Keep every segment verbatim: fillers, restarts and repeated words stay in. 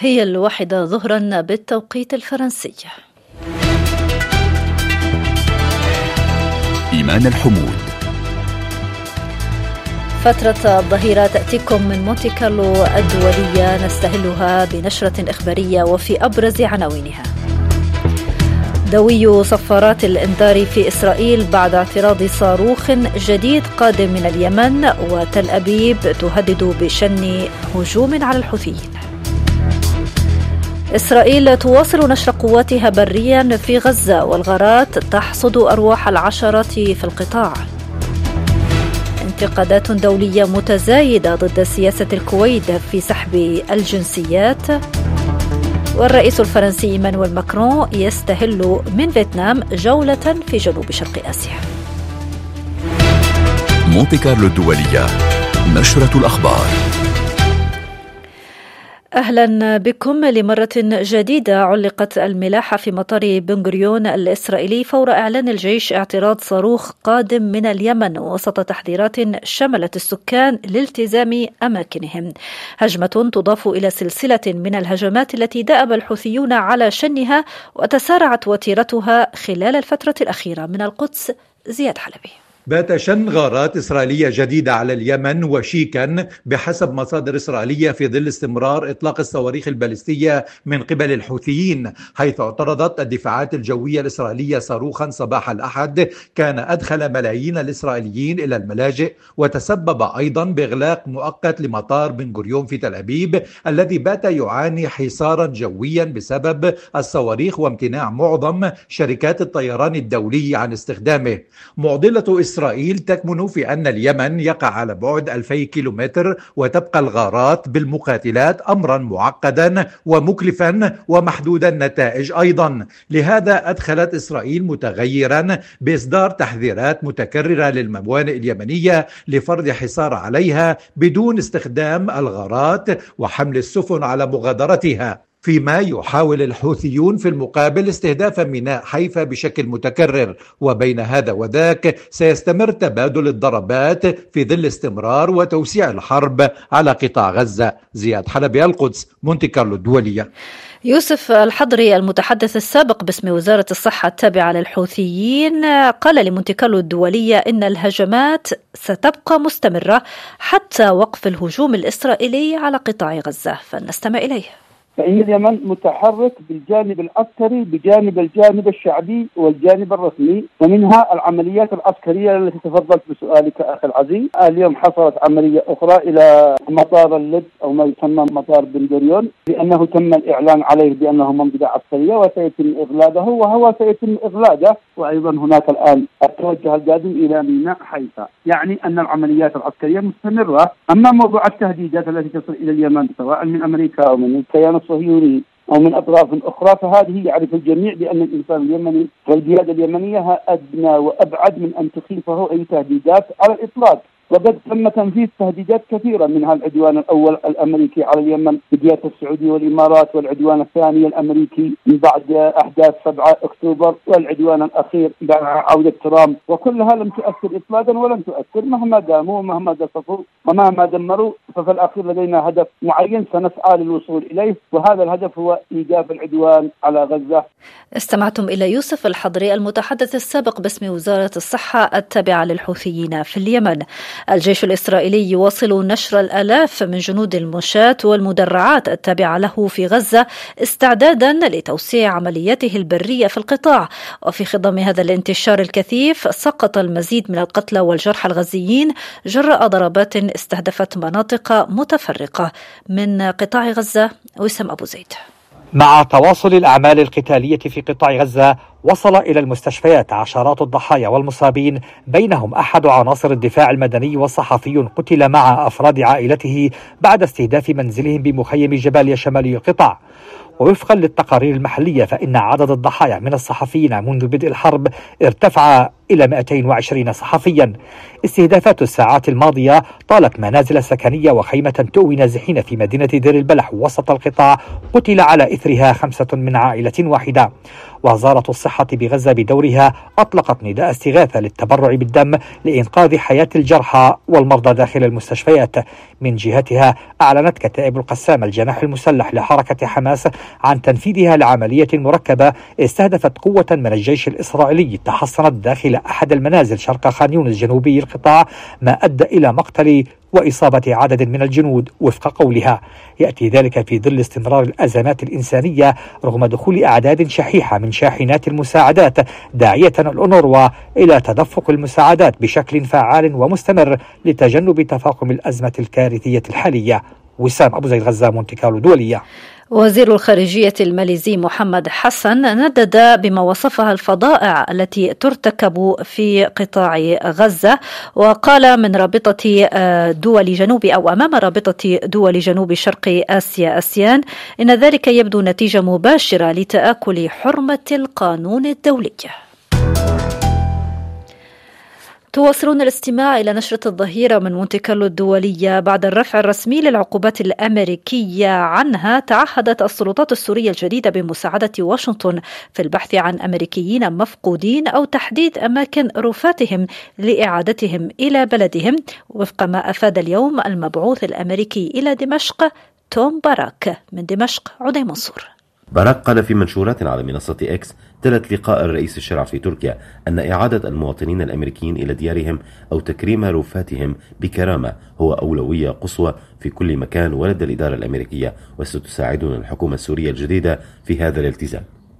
هي الواحدة ظهرا بالتوقيت الفرنسي. إيمان الحمود. فترة الظهيرة تأتيكم من مونتي كارلو الدولية، نستهلها بنشرة إخبارية وفي أبرز عناوينها: دوي صفارات الإنذار في إسرائيل بعد اعتراض صاروخ جديد قادم من اليمن، وتل أبيب تهدد بشن هجوم على الحوثيين. إسرائيل تواصل نشر قواتها بريا في غزة، والغارات تحصد أرواح العشرة في القطاع. انتقادات دولية متزايدة ضد سياسة الكويت في سحب الجنسيات. والرئيس الفرنسي إيمانويل ماكرون يستهل من فيتنام جولة في جنوب شرق آسيا. مونتي كارلو الدولية، نشرة الأخبار. أهلا بكم. لمرة جديدة علقت الملاحة في مطار بن غوريون الإسرائيلي فور إعلان الجيش اعتراض صاروخ قادم من اليمن، وسط تحذيرات شملت السكان لالتزام أماكنهم. هجمة تضاف إلى سلسلة من الهجمات التي دأب الحوثيون على شنها وتسارعت وتيرتها خلال الفترة الأخيرة. من القدس زياد حلبي. بات شن غارات إسرائيلية جديدة على اليمن وشيكا بحسب مصادر إسرائيلية في ظل استمرار إطلاق الصواريخ البالستية من قبل الحوثيين، حيث اعترضت الدفاعات الجوية الإسرائيلية صاروخا صباح الأحد كان أدخل ملايين الإسرائيليين إلى الملاجئ، وتسبب أيضا بإغلاق مؤقت لمطار بن غوريون في تل أبيب الذي بات يعاني حصارا جويا بسبب الصواريخ وامتناع معظم شركات الطيران الدولي عن استخدامه. معضلة إسرائيل تكمن في أن اليمن يقع على بعد ألفي كيلومتر، وتبقى الغارات بالمقاتلات أمرا معقدا ومكلفا ومحدود النتائج أيضا. لهذا أدخلت إسرائيل متغيرا بإصدار تحذيرات متكررة للموانئ اليمنية لفرض حصار عليها بدون استخدام الغارات وحمل السفن على مغادرتها، فيما يحاول الحوثيون في المقابل استهداف ميناء حيفا بشكل متكرر. وبين هذا وذاك سيستمر تبادل الضربات في ظل استمرار وتوسيع الحرب على قطاع غزة. زياد حلبي، القدس، مونتي كارلو الدولية. يوسف الحضري المتحدث السابق باسم وزارة الصحة التابعة للحوثيين قال لمونتي كارلو الدولية إن الهجمات ستبقى مستمرة حتى وقف الهجوم الإسرائيلي على قطاع غزة، فلنستمع إليه. فإن اليمن متحرك بالجانب العسكري بجانب الجانب الشعبي والجانب الرسمي، ومنها العمليات العسكرية التي تفضلت بسؤالك أخي العزيز. اليوم حصلت عملية أخرى إلى مطار اللد أو ما يسمى مطار بن غوريون، لأنه تم الإعلان عليه بأنه منطقة عسكرية وسيتم إغلاقه، وهو سيتم إغلاقه. وأيضا هناك الآن التوجه القادم إلى ميناء حيفا، يعني أن العمليات العسكرية مستمرة. أما موضوع التهديدات التي تصل إلى اليمن سواء من أمريكا أو من الكيان الصهيوني أو من أطراف أخرى، فهذه يعرف الجميع بأن الإنسان اليمني والقيادة اليمنية أدنى وأبعد من أن تخيفه أي تهديدات على الإطلاق. وقد تم تنفيذ تهديدات كثيرة، منها العدوان الأول الأمريكي على اليمن بقيادة السعودية والإمارات، والعدوان الثاني الأمريكي من بعد أحداث سبعة أكتوبر، والعدوان الأخير بعد عودة ترامب، وكلها لم تؤثر إطلاقا ولم تؤثر مهما داموا ومهما قصفوا ومهما دمروا. ففي الأخير لدينا هدف معين سنسعى للوصول إليه، وهذا الهدف هو إيقاف العدوان على غزة. استمعتم إلى يوسف الحضري المتحدث السابق باسم وزارة الصحة التابعة للحوثيين في اليمن. الجيش الإسرائيلي يواصل نشر الآلاف من جنود المشاة والمدرعات التابعة له في غزة استعدادا لتوسيع عملياته البرية في القطاع. وفي خضم هذا الانتشار الكثيف سقط المزيد من القتلى والجرحى الغزيين جراء ضربات استهدفت مناطق متفرقة من قطاع غزة. وسام أبو زيد. مع تواصل الأعمال القتالية في قطاع غزة، وصل إلى المستشفيات عشرات الضحايا والمصابين، بينهم أحد عناصر الدفاع المدني وصحفي قتل مع أفراد عائلته بعد استهداف منزلهم بمخيم جباليا شمالي القطاع. ووفقا للتقارير المحلية فإن عدد الضحايا من الصحفيين منذ بدء الحرب ارتفع إلى مئتين وعشرين صحفيا. استهدافات الساعات الماضية طالت منازل سكنية وخيمة تؤوي نازحين في مدينة دير البلح وسط القطاع قتل على إثرها خمسة من عائلة واحدة. وزارة الصحة بغزة بدورها أطلقت نداء استغاثة للتبرع بالدم لإنقاذ حياة الجرحى والمرضى داخل المستشفيات. من جهتها أعلنت كتائب القسام الجناح المسلح لحركة حماس عن تنفيذها لعملية مركبة استهدفت قوة من الجيش الإسرائيلي تحصنت داخل أحد المنازل شرق خان يونس جنوبي القطاع، ما أدى إلى مقتل وإصابة عدد من الجنود وفق قولها. يأتي ذلك في ظل استمرار الأزمات الإنسانية رغم دخول أعداد شحيحة من شاحنات المساعدات، داعية الأونروا إلى تدفق المساعدات بشكل فعال ومستمر لتجنب تفاقم الأزمة الكارثية الحالية. وسام أبو زيد، غزة، مونتي كارلو دولية. وزير الخارجية الماليزي محمد حسن ندد بما وصفها الفظائع التي ترتكب في قطاع غزة، وقال من رابطة دول جنوب أو أمام رابطة دول جنوب شرق آسيا آسيان إن ذلك يبدو نتيجة مباشرة لتآكل حرمة القانون الدولي. تواصلون الاستماع إلى نشرة الظهيرة من مونتي كارلو الدولية. بعد الرفع الرسمي للعقوبات الأمريكية عنها، تعهدت السلطات السورية الجديدة بمساعدة واشنطن في البحث عن أمريكيين مفقودين أو تحديد أماكن رفاتهم لإعادتهم إلى بلدهم، وفق ما أفاد اليوم المبعوث الأمريكي إلى دمشق توم باراك. من دمشق عدي منصور. باراك قال في منشورات على منصة إكس تلت لقاء الرئيس الشرع في تركيا أن إعادة المواطنين الأمريكيين إلى ديارهم أو تكريم رفاتهم بكرامة هو أولوية قصوى في كل مكان، ولدى الإدارة الأمريكية، وستساعدنا الحكومة السورية الجديدة في هذا الالتزام.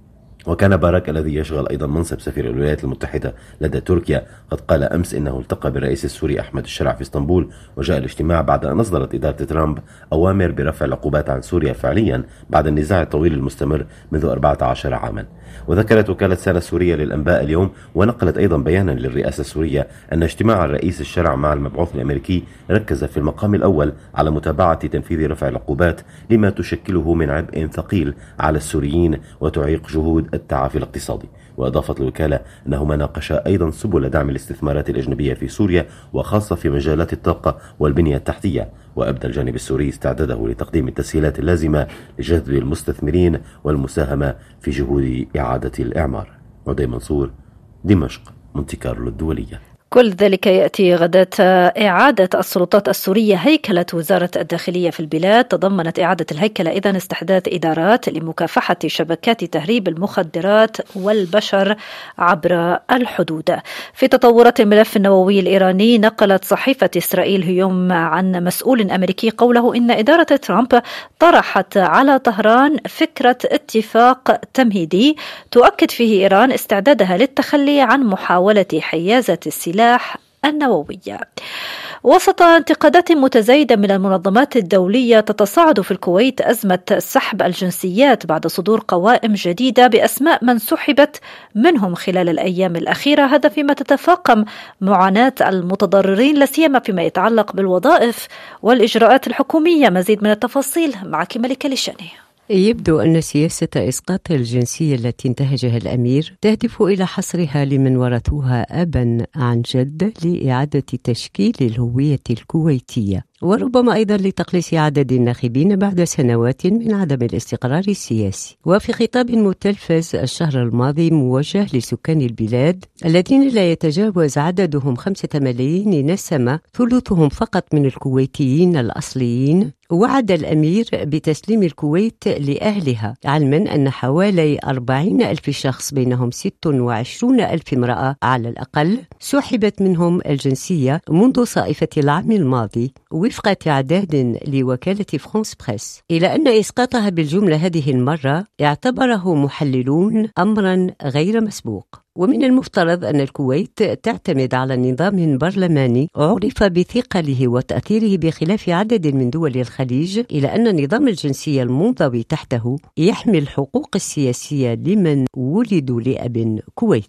وكان باراك الذي يشغل أيضا منصب سفير الولايات المتحدة لدى تركيا قد قال أمس إنه التقى بالرئيس السوري أحمد الشرع في اسطنبول، وجاء الاجتماع بعد أن أصدرت إدارة ترامب أوامر برفع العقوبات عن سوريا فعليا بعد النزاع الطويل المستمر منذ أربعة عشر عاما. وذكرت وكالة سانا السورية للأنباء اليوم ونقلت أيضا بيانا للرئاسة السورية أن اجتماع الرئيس الشرع مع المبعوث الأمريكي ركز في المقام الأول على متابعة تنفيذ رفع العقوبات لما تشكله من عبء ثقيل على السوريين وتعيق جهود التعافي الاقتصادي. وأضافت الوكالة أنهما ناقشا أيضا سبل دعم الاستثمارات الأجنبية في سوريا وخاصة في مجالات الطاقة والبنية التحتية. وأبدى الجانب السوري استعداده لتقديم التسهيلات اللازمة لجذب المستثمرين والمساهمة في جهود إعادة الإعمار. عدي منصور، دمشق، مونتي كارلو الدولية. كل ذلك يأتي غداة إعادة السلطات السورية هيكلة وزارة الداخلية في البلاد. تضمنت إعادة الهيكلة إذن استحداث إدارات لمكافحة شبكات تهريب المخدرات والبشر عبر الحدود. في تطورات الملف النووي الإيراني، نقلت صحيفة إسرائيل اليوم عن مسؤول أمريكي قوله إن إدارة ترامب طرحت على طهران فكرة اتفاق تمهيدي تؤكد فيه إيران استعدادها للتخلي عن محاولة حيازة السلاح النووية. وسط انتقادات متزايدة من المنظمات الدولية، تتصاعد في الكويت أزمة سحب الجنسيات بعد صدور قوائم جديدة بأسماء من سحبت منهم خلال الأيام الأخيرة، هذا فيما تتفاقم معاناة المتضررين لا سيما فيما يتعلق بالوظائف والإجراءات الحكومية. مزيد من التفاصيل معك ملكة لشاني. يبدو أن سياسة إسقاط الجنسية التي انتهجها الأمير تهدف إلى حصرها لمن ورثوها أبا عن جد لإعادة تشكيل الهوية الكويتية، وربما أيضا لتقليص عدد الناخبين بعد سنوات من عدم الاستقرار السياسي. وفي خطاب متلفز الشهر الماضي موجه لسكان البلاد الذين لا يتجاوز عددهم خمسة ملايين نسمة، ثلثهم فقط من الكويتيين الأصليين، وعد الأمير بتسليم الكويت لأهلها، علما أن حوالي أربعين ألف شخص بينهم ست وعشرون ألف امرأة على الأقل سحبت منهم الجنسية منذ صائفة العام الماضي وفق تعداد لوكالة فرانس بريس، إلى أن إسقاطها بالجملة هذه المرة اعتبره محللون أمرا غير مسبوق. ومن المفترض أن الكويت تعتمد على نظام برلماني عرف بثقله وتأثيره بخلاف عدد من دول الخليج، إلى أن نظام الجنسية المنضوي تحته يحمي الحقوق السياسية لمن ولدوا لأب كويتي.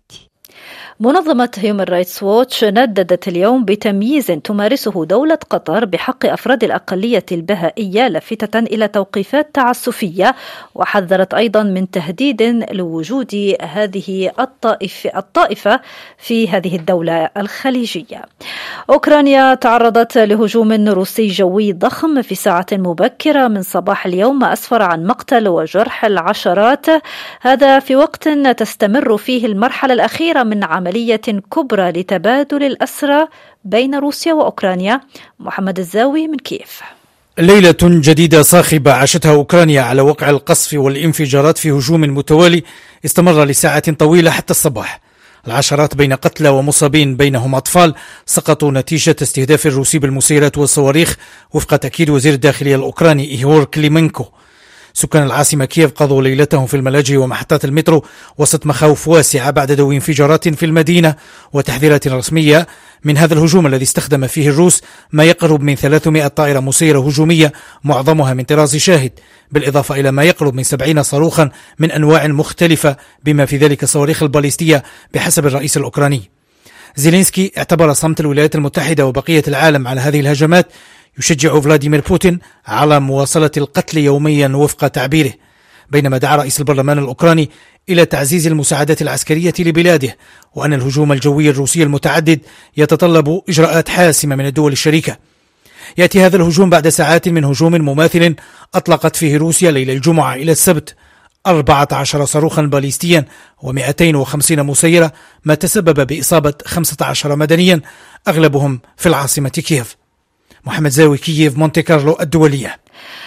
منظمة هيومن رايتس ووتش نددت اليوم بتمييز تمارسه دولة قطر بحق أفراد الأقلية البهائية لافتة إلى توقيفات تعسفية، وحذرت أيضا من تهديد لوجود هذه الطائفة, الطائفة في هذه الدولة الخليجية. أوكرانيا تعرضت لهجوم روسي جوي ضخم في ساعة مبكرة من صباح اليوم أسفر عن مقتل وجرح العشرات، هذا في وقت تستمر فيه المرحلة الأخيرة من عملية كبرى لتبادل الأسرى بين روسيا وأوكرانيا. محمد الزاوي من كييف. ليلة جديدة صاخبة عاشتها أوكرانيا على وقع القصف والانفجارات في هجوم متوالي استمر لساعات طويلة حتى الصباح. العشرات بين قتلى ومصابين بينهم أطفال سقطوا نتيجة استهداف الروسي بالمسيرات والصواريخ وفق تأكيد وزير الداخلية الأوكراني إيهور كليمنكو. سكان العاصمة كييف قضوا ليلتهم في الملاجئ ومحطات المترو وسط مخاوف واسعة بعد دوي انفجارات في المدينة وتحذيرات رسمية من هذا الهجوم الذي استخدم فيه الروس ما يقرب من ثلاثمائة طائرة مسيرة هجومية معظمها من طراز شاهد، بالإضافة إلى ما يقرب من سبعين صاروخا من أنواع مختلفة بما في ذلك الصواريخ الباليستية بحسب الرئيس الأوكراني. زيلينسكي اعتبر صمت الولايات المتحدة وبقية العالم على هذه الهجمات يشجع فلاديمير بوتين على مواصلة القتل يوميا وفق تعبيره، بينما دعا رئيس البرلمان الأوكراني إلى تعزيز المساعدات العسكرية لبلاده، وأن الهجوم الجوي الروسي المتعدد يتطلب إجراءات حاسمة من الدول الشريكة. يأتي هذا الهجوم بعد ساعات من هجوم مماثل أطلقت فيه روسيا ليلة الجمعة إلى السبت أربعة عشر صاروخا باليستيا ومئتين وخمسين مسيرة، ما تسبب بإصابة خمسة عشر مدنيا أغلبهم في العاصمة كييف. محمد زاوي، كييف، مونتي كارلو الدولية.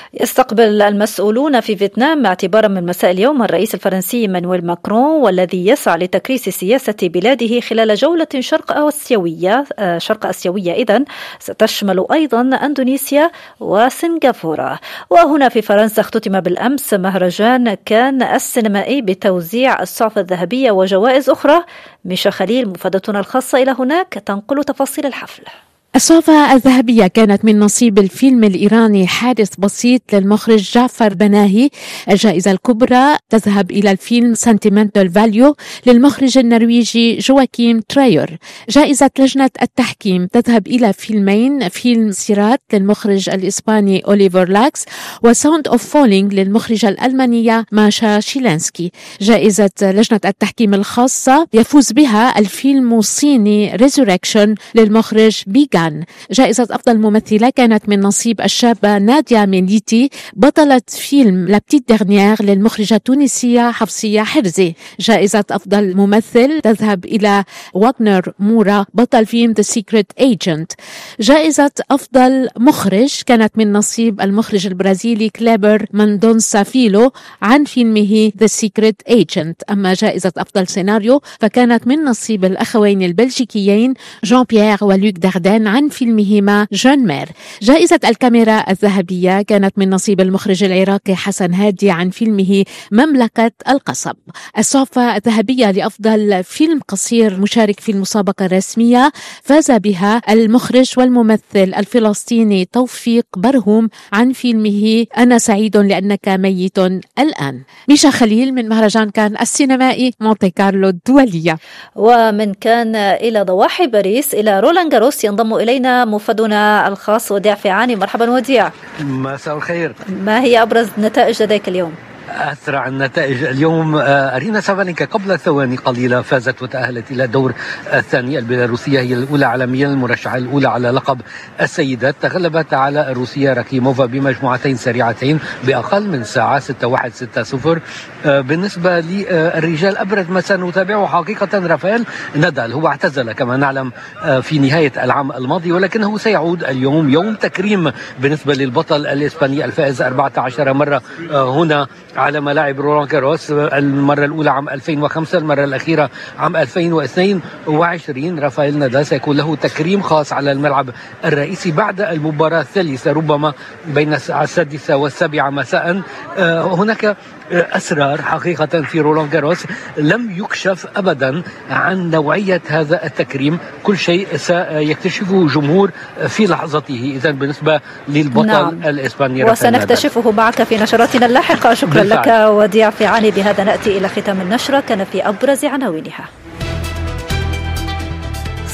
يستقبل المسؤولون في فيتنام اعتبارا من مساء اليوم الرئيس الفرنسي مانويل ماكرون، والذي يسعى لتكريس سياسة بلاده خلال جولة شرق آسيوية شرق آسيوية إذن ستشمل أيضا أندونيسيا وسنغافورة. وهنا في فرنسا اختتم بالأمس مهرجان كان السينمائي بتوزيع الصعف الذهبية وجوائز أخرى. ميشا خليل مفادتنا الخاصة إلى هناك تنقل تفاصيل الحفل. الصعفة الذهبية كانت من نصيب الفيلم الإيراني حادث بسيط للمخرج جعفر بناهي. الجائزة الكبرى تذهب إلى الفيلم Sentimental Value للمخرج النرويجي جواكيم ترايور. جائزة لجنة التحكيم تذهب إلى فيلمين، فيلم سيرات للمخرج الإسباني أوليفر لاكس وساوند أوف فولينج للمخرجة الألمانية ماشا شيلانسكي. جائزة لجنة التحكيم الخاصة يفوز بها الفيلم الصيني ريزوركشن للمخرج بيغان. جائزة أفضل ممثلة كانت من نصيب الشابة ناديا ميليتي بطلة فيلم لا بتيت ديرنيير للمخرجة التونسية حفصية حرزي. جائزة أفضل ممثل تذهب إلى واغنر مورا بطل فيلم The Secret Agent. جائزة أفضل مخرج كانت من نصيب المخرج البرازيلي كليبر ماندونسا فيلو عن فيلمه The Secret Agent. أما جائزة أفضل سيناريو فكانت من نصيب الأخوين البلجيكيين جان بيير ولوك داردان عن فيلمهما جون مير. جائزة الكاميرا الذهبية كانت من نصيب المخرج العراقي حسن هادي عن فيلمه مملكة القصب. الصعفة الذهبية لأفضل فيلم قصير مشارك في المسابقة الرسمية فاز بها المخرج والممثل الفلسطيني توفيق برهوم عن فيلمه أنا سعيد لأنك ميت الآن. ميشا خليل من مهرجان كان السينمائي مونتي كارلو الدولية. ومن كان إلى ضواحي باريس إلى رولان جاروس ينضم إلينا مفادنا الخاص وديع فيعاني. مرحبا وديع. مساء الخير. ما هي أبرز نتائج لديك اليوم؟ أسرع النتائج اليوم أرينا سافالينكا قبل ثواني قليلة فازت وتأهلت إلى الدور الثاني. البيلاروسية هي الأولى عالميا، المرشحة الأولى على لقب السيدات. تغلبت على الروسية راكيموفا بمجموعتين سريعتين بأقل من ساعة ستة واحد ستة صفر. بالنسبة للرجال أبرز ما سنتابعه حقيقة رافائيل نادال، هو اعتزل كما نعلم في نهاية العام الماضي، ولكنه سيعود اليوم يوم تكريم بالنسبة للبطل الإسباني الفائز أربعة عشر مرة هنا على ملاعب رولان جاروس، المرة الأولى عام ألفين وخمسة، المرة الأخيرة عام ألفين واثنين وعشرين. رافائيل نادال سيكون له تكريم خاص على الملعب الرئيسي بعد المباراة الثالثة ربما بين الساعة السادسة والسابعة مساء. هناك أسرار حقيقة في رولان جاروس لم يكشف أبدا عن نوعية هذا التكريم، كل شيء سيكتشفه جمهور في لحظته. إذن بالنسبة للبطل نعم. الإسباني وسنكتشفه معك في نشراتنا اللاحقة. شكرا بالفعل. لك وديع فيعاني. بهذا نأتي إلى ختام النشرة. كان في أبرز عناوينها.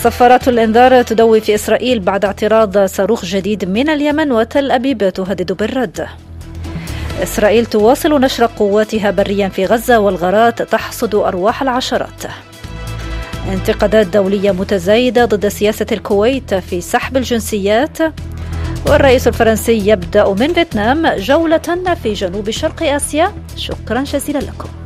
صفارات الإنذار تدوي في إسرائيل بعد اعتراض صاروخ جديد من اليمن، وتل أبيب تهدد بالرد. إسرائيل تواصل نشر قواتها بريا في غزة، والغارات تحصد أرواح العشرات. انتقادات دولية متزايدة ضد سياسة الكويت في سحب الجنسيات. والرئيس الفرنسي يبدأ من فيتنام جولة في جنوب شرق آسيا. شكرا جزيلا لكم.